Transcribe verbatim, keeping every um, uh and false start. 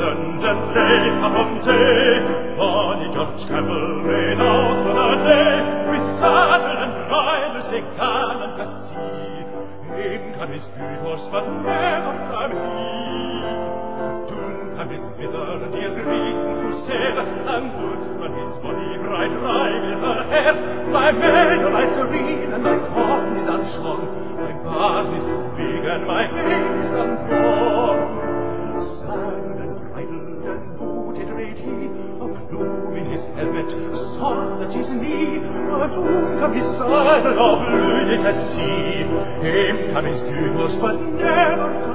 London day from day. Bonnie George Campbell made out on a day, with saddle and bridle, say gallant to sea. In come his good horse, but never come he. Doon come his mither, dear green crusader, and good from his bonny bright ride in her hair. My meadow lies green, and my corn is unshorn, my barn is too big, and my hay is unborn. Saddle and bridle and booted rade he, a plume in his helmet, a sword at his knee. A doon come his saddle, a blue to see. Him come his good horse, but never come